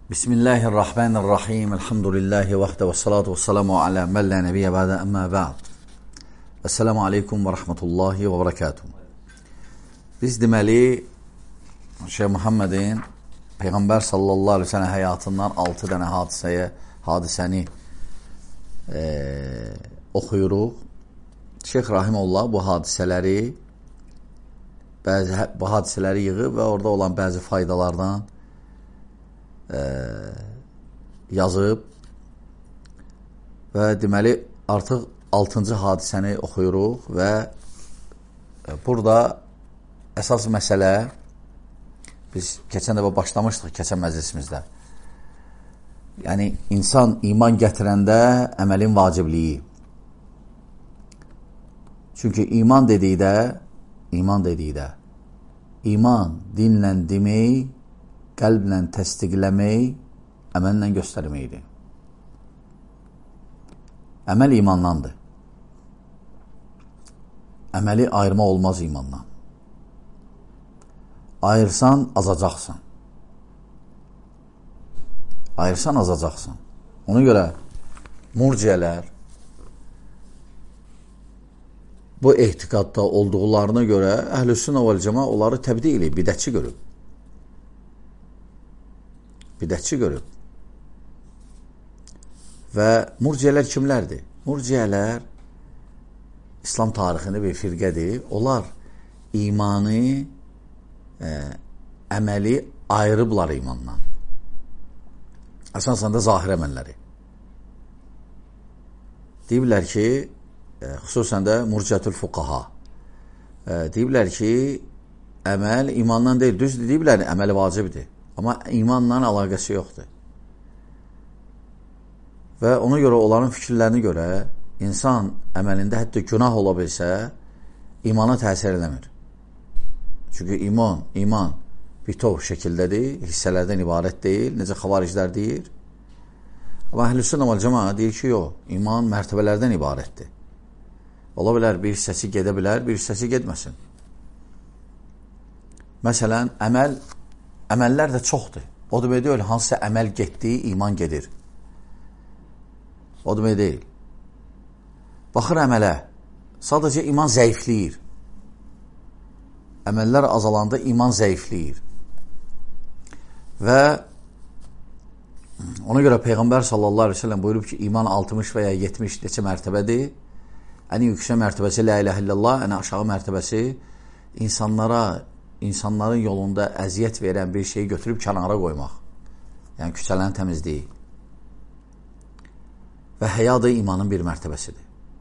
Bismillahirrahmanirrahim. Elhamdülillahi vahdə və salatu və salamu alə mən lə nəbiyyə bədə əmmə bə'd. Esselamu aleykum və rəhmətullahi və bərəkatuhu. Biz deməli Şeyh Muhammedin Peyğəmbər sallallahu aleyhi ve sellem həyatından 6 dənə hadisəni oxuyuruq. Şeyh Rahimullah bu hadisələri yığıb və orada olan bəzi faydalardan yazıb və deməli artıq 6-cı hadisəni oxuyuruq və burada əsas məsələ biz keçən dəfə başlamışdıq keçən məclisimizdə. Yəni insan iman gətirəndə əməlin vacibliyi. Çünki iman dedikdə iman dinlə demək, qəlblə təsdiqləmək, əməllə göstərməkdir. Əməl imandandır. Əməli ayırma olmaz imandan. Ayırsan, azacaqsan. Ayırsan, azacaqsan. Ona görə murciyələr bu ehtiqadda olduqlarına görə Əhlüs-Sünnə vəl-Cəmaə onları təbdi eləyib, bidətçi görüb. Bidətçi görüb. Və murciyələr kimlərdir? Murciyələr İslam tarixində bir firqədir. Onlar imanı, əməli ayırıblar imandan. Əsasən də zahir əməlləri. Deyiblər ki, xüsusən də murciətül fuqaha. Deyiblər ki, əməl imandan deyil. Düzdür, deyiblər, əməli vacibdir. Amma imanla əlaqəsi yoxdur. Və ona görə, onların fikirlərinə görə insan əməlində hətta günah ola bilsə, imana təsir eləmir. Çünki iman bitov şəkildədir, hissələrdən ibarət deyil, necə xavariclər deyir. Amma Əhlüs-Sünnə vəl-Cəmaə deyir ki, yox, iman mərtəbələrdən ibarətdir. Ola bilər, bir hissəsi gedə bilər, bir hissəsi gedməsin. Məsələn, əməllər də çoxdur. O demək deyil, hansısa əməl getdi, iman gedir. O demək deyil. Baxır əmələ, sadəcə iman zəifləyir. Əməllər azalanda iman zəifləyir. Və ona görə Peyğəmbər sallallahu aleyhi ve sellem buyurub ki, iman 60 və ya 70 neçə mərtəbədir. Ən yüksək mərtəbəsi la ilahe illallah, ən aşağı mərtəbəsi insanların yolunda əziyyət verən bir şeyi götürüb kənara qoymaq. Yəni küçələrin təmizliyi. Və həya da imanın bir mərtəbəsidir.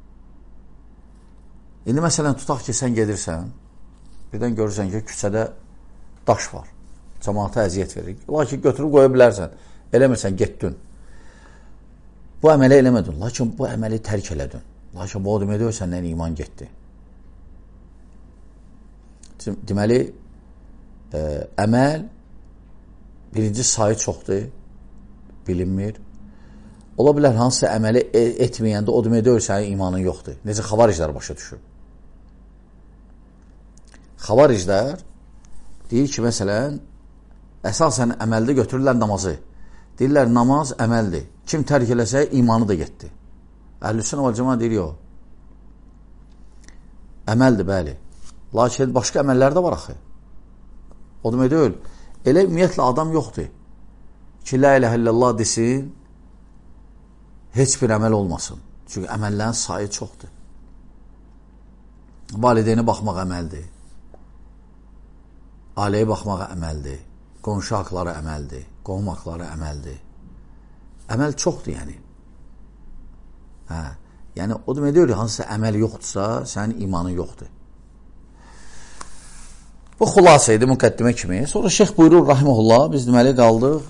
İndi məsələn, tutaq ki, sən gedirsən, birdən görürsən ki, küçədə daş var. Cəmaata əziyyət verir. Lakin götürüb qoya bilərsən. Eləmirsən, getdin. Bu əməli eləmədin. Lakin bu əməli tərk elədin. Lakin bu o demək deyil, səndən iman getdi. Deməli, əməl birinci sayı çoxdur, bilinmir. Ola bilər, hansısa əməli etməyəndə o demək deyil, sənin imanın yoxdur. Necə xavariclər başa düşür. Xavariclər deyir ki, məsələn, əsasən əməldə götürürlər namazı. Deyirlər, namaz əməldir. Kim tərk eləsə, imanı da getdi. Əhlüs-Sünnə vəl-Cəmaə deyir, yox. Əməldir, bəli. Lakin başqa əməllər də var axı. O demək deyil. Elə ümumiyyətlə adam yoxdur ki, la ilahe illallah desin, heç bir əməl olmasın. Çünki əməllərin sayı çoxdur. Valideyni baxmaq əməldir. Ailəyə baxmaq əməldir. Qonşu haqları əməldir. Qohum haqları əməldir. Əməl çoxdur, yəni. Yəni, o demək deyil, hansısa əməl yoxdursa, sənin imanın yoxdur. Bu xülasə idi, müqəddimə kimi. Sonra şeyx buyurur, rahiməhullah, biz deməli qaldıq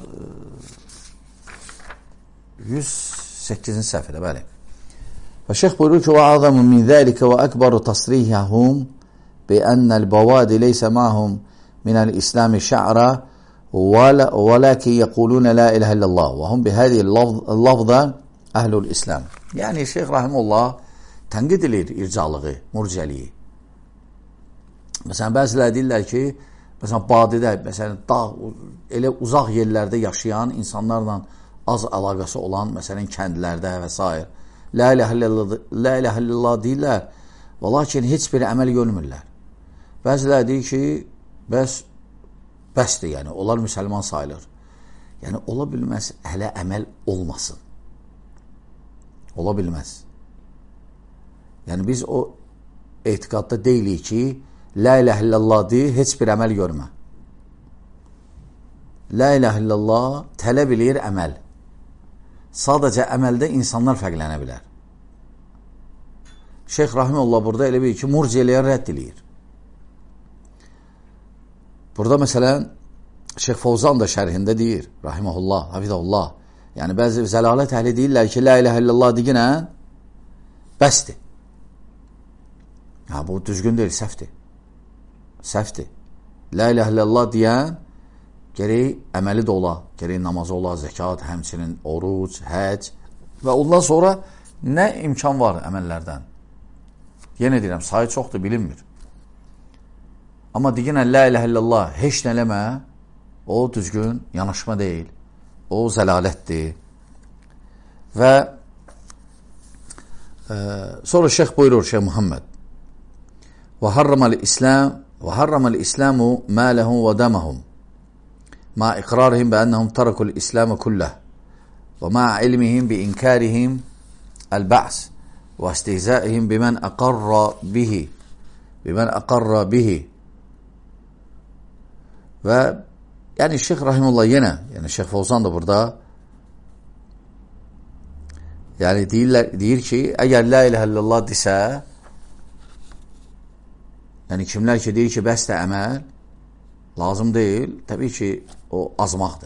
108-ci səhvədə, bəli. Və şeyx buyurur ki, وَعَظَمُ مِنْ ذَلِكَ وَأَكْبَرُ تَصْرِيحَهُمْ بِأَنَّ الْبَوَادِ لَيْسَ مَعْهُمْ مِنَ الْإِسْلَامِ شَعْرًا وَلَكِنْ يَقُولُونَ لَا إِلَهَ إِلَّا اللّٰهِ وَهُمْ بِهَذِهِ اللَّفْظَ أَهْلُ الْإِسْلَامِ. Yəni, şeyx rahiməhullah tənqid edir ircalığı, murciyəliyi. Məsələn, bəziləri deyirlər ki, Məsələn, badidə, məsələn, dağ, elə uzaq yerlərdə yaşayan insanlarla az əlaqəsi olan, məsələn, kəndlərdə və s. La ilahə illallah deyirlər və lakin heç bir əməl görmürlər. Bəziləri deyir ki, bəsdir, yəni, onlar müsəlman sayılır. Yəni, ola bilməz, hələ əməl olmasın. Ola bilməz. Yəni, biz o etiqadda deyilik ki, la ilahə illallah deyir, heç bir əməl görmə. La ilahə illallah tələb eləyir əməl. Sadəcə əməldə insanlar fərqlənə bilər. Şeyx Rahimullah burada elə bilir ki, murciəliyə rədd eləyir. Burada məsələn, Şeyx Fovzan da şərhində deyir, Rahimullah, Hafizullah. Yəni, bəzi zəlalət əhli deyirlər ki, la ilahə illallah deyilən, bəsdir. Bu düzgün deyil, səhvdir. Səhvdir. La ilahə illallah deyən, gərək əməli də ola, gərək namazı ola, zəkat, həmçinin oruc, həc və ondan sonra nə imkan var əməllərdən? Yenə deyirəm, sayı çoxdur, bilinmir. Amma deyinən la ilahə illallah, heç nə eləmə, o düzgün yanaşma deyil, o zəlalətdir. Və sonra şeyx buyurur, Şeyx Muhammed, وحرم الإسلام مالهم ودمهم مع إقرارهم بأنهم تركوا الإسلام كله ومع علمهم بإنكارهم البعث واستهزائهم بمن أقر به və yəni Şeyx Rahimullah yenə, yəni Şeyx Fovzan da burada yəni deyir ki, əgər la ilahə illallah desə, yəni kimlər ki deyir ki, bəs də əməl lazım deyil, təbii ki, o azmaqdır.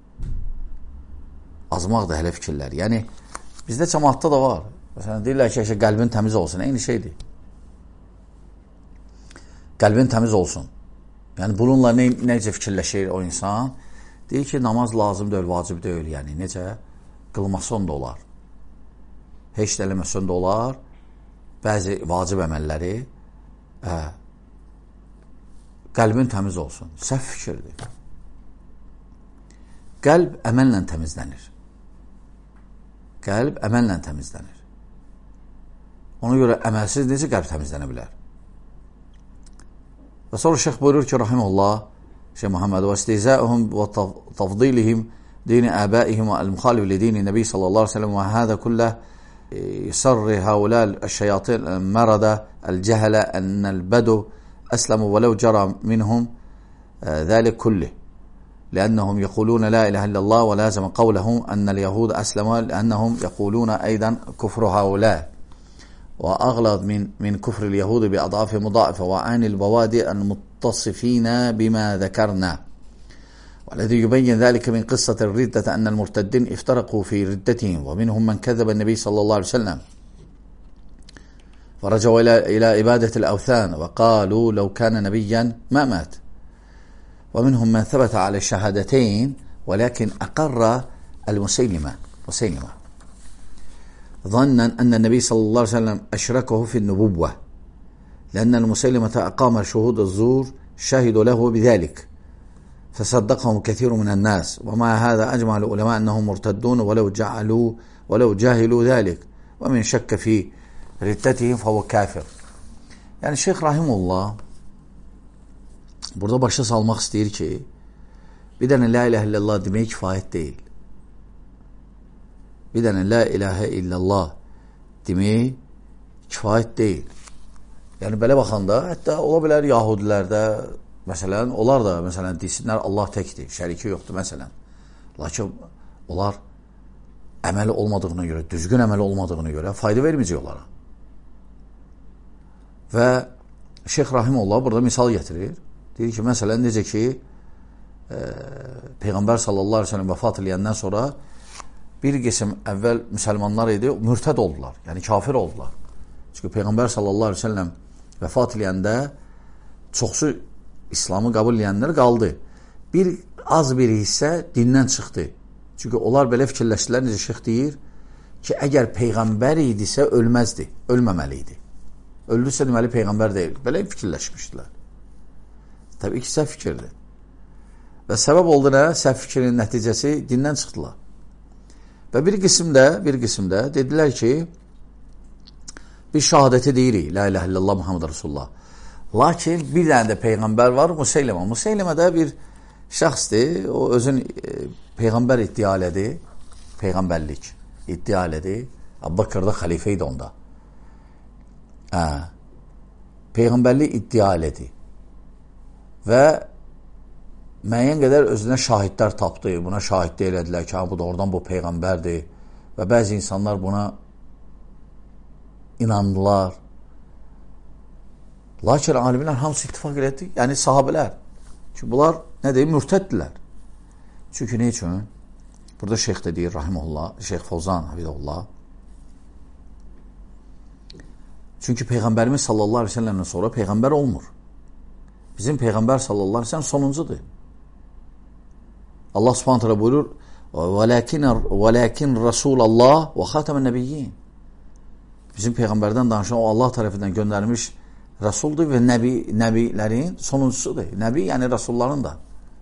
Azmaqdır hələ fikirlər. Yəni, bizdə cəmaatda da var. Məsələn, deyirlər ki, qəlbin təmiz olsun. Eyni şeydir. Qəlbin təmiz olsun. Yəni, bununla necə fikirləşir o insan? Deyir ki, namaz lazım deyil, vacib deyil. Yəni, necə? Qılmasın da olar. Heç də eləməsin də olar. Bəzi vacib əməlləri qəlbin təmiz olsun. Səhv fikirdir. Qəlb əməllə təmizlənir. Qəlb əməllə təmizlənir. Ona görə əməlsiz necə qəlb təmizlənə bilər? Və sonra şeyx buyurur ki, Rahimullah, Şeyx Muhammed, və istihza'uhum və tafdilihim dini əbəihim və al-mukhalif li dini Nəbi sallallahu aleyhi ve sellem və hədə kulləh يصر هؤلاء الشياطين المردة الجهلة أن البدو أسلموا ولو جرى منهم ذلك كله لأنهم يقولون لا إله إلا الله ولازم قولهم أن اليهود أسلموا لأنهم يقولون أيضا كفر هؤلاء وأغلظ من كفر اليهود بأضعاف مضاعفة وعن البوادئ المتصفين بما ذكرنا والذي يبين ذلك من قصة الردة أن المرتدين افترقوا في ردتهم ومنهم من كذب النبي صلى الله عليه وسلم فرجعوا إلى عبادة الأوثان وقالوا لو كان نبيا ما مات ومنهم من ثبت على الشهادتين ولكن أقر المسيلمة ظنا أن النبي صلى الله عليه وسلم أشركه في النبوة لأن المسيلمة أقام شهود الزور شهدوا له بذلك فصدقهم كثير من الناس ومع هذا أجمع العلماء أنهم مرتدون ولو جاهلوا ذلك ومن شك في ردتهم فهو kafir. Yəni Şeyx Rahimullah burada başa salmaq istəyir ki, bir dənə la ilahə illallah demək kifayət deyil. Bir dənə la ilahə illallah demək kifayət deyil. Yəni belə baxanda, hətta ola bilər yahudilərdə məsələn, onlar da məsələn desinlər Allah təkdir, şəriki yoxdur məsələn. Lakin onlar əməli olmadığına görə, düzgün əməli olmadığına görə fayda verməyəcək onlara. Və Şeyx Rahimullah burada misal getirir. Deyir ki, məsələn, necə ki Peyğəmbər sallallahu aleyhi ve sellem vəfat eləyəndən sonra bir qism əvvəl müsəlmanlar idi, mürtəd oldular, yəni kafir oldular. Çünki Peyğəmbər sallallahu aleyhi ve sellem vəfat eləyəndə çoxsu İslamı qəbul edənlər qaldı. Az bir hissə dindən çıxdı. Çünki onlar belə fikirləşdilər, necə şeyx deyir ki, əgər Peyğəmbər idisə ölməzdi, ölməməli idi. Öldüsə deməli Peyğəmbər deyil. Belə fikirləşmişdilər. Təbii ki, səhv fikirdir. Və səbəb oldu nə? Səhv fikrin nəticəsi dindən çıxdılar. Və bir qismdə dedilər ki, biz şəhadəti deyirik, la ilahe illallah Muhammed Rasulullah. Lakin bir dənə də Peyğəmbər var, Museyləmə. Museyləmə də bir şəxsdir, o özün Peyğəmbər iddia elədi, Peyğəmbərlik iddia elədi. Əbu-Bakır da xəlifə idi onda. Peyğəmbərlik iddia elədi. Və müəyyən qədər özünə şahidlər tapdı. Buna şahid elədilər ki, bu da oradan bu Peyğəmbərdir. Və bəzi insanlar buna inandılar. Lakin alimlər hamısı ittifak elədi. Yəni sahabələr. Çünki bunlar nə deyim, mürtəddilər. Çünki nə üçün? Burada şeyx də deyir, rahimullah, Şeyx Fovzan, hafizullah. Çünki Peyğəmbərimiz sallallahu aleyhi ve sellem'dən sonra Peyğəmbər olmur. Bizim Peyğəmbər sallallahu aleyhi ve sellem sonuncudur. Allah subhanahu teala buyurur, وَلَكِنْ رَسُولَ اللّٰهِ وَخَاتَمَ النَّبِيِّينَ. Bizim Peyğəmbərdən danışan o Allah tərəfindən göndərilmiş Rəsuldur və nəbilərin sonuncusudur. Nəbi, yəni Rəsulların da.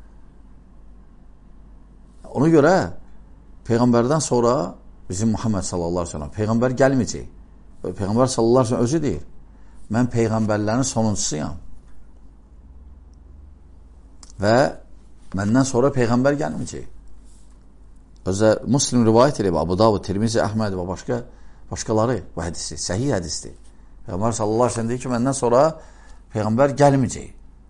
Ona görə Peyğəmbərdən sonra bizim Muhammed sallallahu aleyhi ve sellem Peyğəmbər gəlməyəcək. Peyğəmbər sallallahu aleyhi ve sellem özü deyir, mən Peyğəmbərlərin sonuncusuyam. Və məndən sonra Peyğəmbər gəlməyəcək. Özə Müslim rivayət edib, Abu Davud, Tirmizi, Əhməd və başqaları bu hədisi, səhih hədisdir. Peyğəmbər sallallahu aleyhi ve sellem deyir ki, məndən sonra Peyğəmbər gəlməyəcək.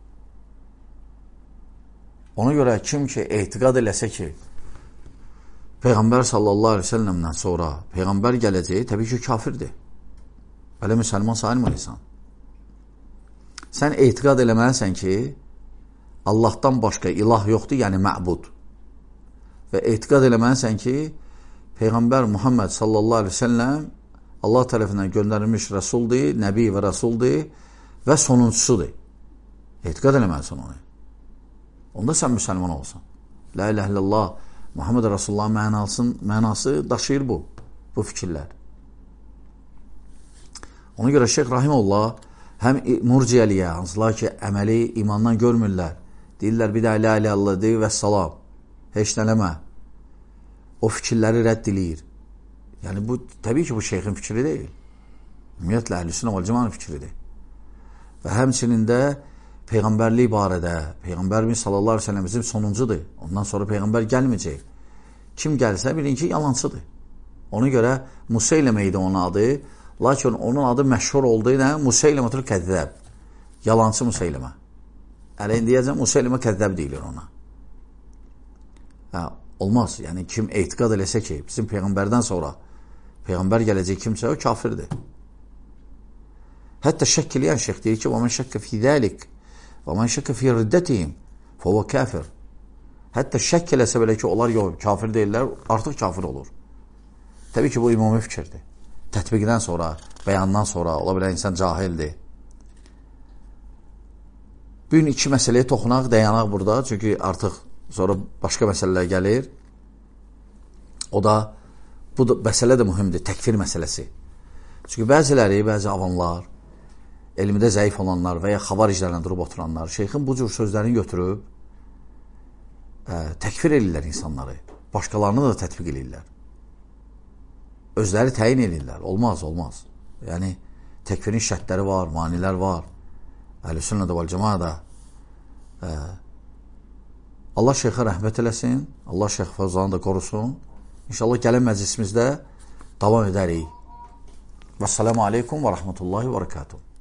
Ona görə kim ki, etiqad eləsə ki, Peyğəmbər sallallahu aleyhi ve sellemdən sonra Peyğəmbər gələcək, təbii ki, kafirdir. Belə müsəlman sayılmayırsan. Sən etiqad eləməlisən ki, Allahdan başqa ilah yoxdur, yəni məbud. Və etiqad eləməlisən ki, Peyğəmbər Muhammed sallallahu aleyhi ve sellem Allah tərəfindən göndərilmiş rəsuldur, nəbi və rəsuldur və sonuncusudur. Etiqad eləməlisən onu. Onda sən müsəlman olsan. La ilahe illallah Muhammed Rasulullah mənası daşıyır bu fikirlər. Ona görə Şeyx Rahimullah həm murciyəliyə, hansılar ki, əməli imandan görmürlər. Deyirlər, bir də la ilahe illallah deyir və salam. Heç nələmə. O fikirləri rədd eləyir. Yəni, bu, təbii ki, bu şeyxin fikri deyil. Ümumiyyətlə, Əhlüsünnə vəl Cəmaənin fikridir. Və həmçinin də Peyğəmbərlik barədə, Peyğəmbərimiz sallallahu aleyhi ve sellem bizim sonuncudur. Ondan sonra Peyğəmbər gəlməyəcək. Kim gəlsə, bilin ki, yalancıdır. Ona görə Museyləmə idi onun adı. Lakin onun adı məşhur oldu ilə Museyləmətul Kəzzəb. Yalancı Museyləmə. Ələ indiyəcəm, Museyləmə Kəzzəb deyilir ona. Olmaz. Yəni, kim etiqad eləsə ki, bizim Peyğəmbərdən sonra Peyğəmbər gələcək kimsə, o kafirdir. Hətta şəkk eləyən şeyx deyir ki, وَمَنْ شَكَّ فِي ذَلِكَ وَمَنْ شَكَّ فِي رِدَّتِهِمْ فَهُوَ كَافِرٌ. Hətta şəkk eləsə belə ki, onlar yox, kafir deyirlər, artıq kafir olur. Təbii ki, bu ümumi fikirdir. Tətbiqdən sonra, bəyandan sonra, ola bilən insan cahildir. Bu gün iki məsələyə toxunaq, dayanaq burada, çünki artıq sonra başqa məsələlər gəlir. O da, bu məsələ də mühümdür, təkfir məsələsi. Çünki bəziləri, bəzi avamlar, elmdə zəif olanlar və ya xavariclərlə durub oturanlar, şeyxin bu cür sözlərini götürüb təkfir edirlər insanları. Başqalarını da tətbiq edirlər. Özləri təyin edirlər. Olmaz. Yəni, təkfirin şərtləri var, manilər var. Əhlüsünnə vəl Cəmaə Allah şeyxə rəhmət eləsin. Allah Şeyx Fovzanı da qorusun. İnşallah gələn məclisimizdə davam edərik. Vəssalamu aleykum və rəhmətullahi və bərəkatuhu.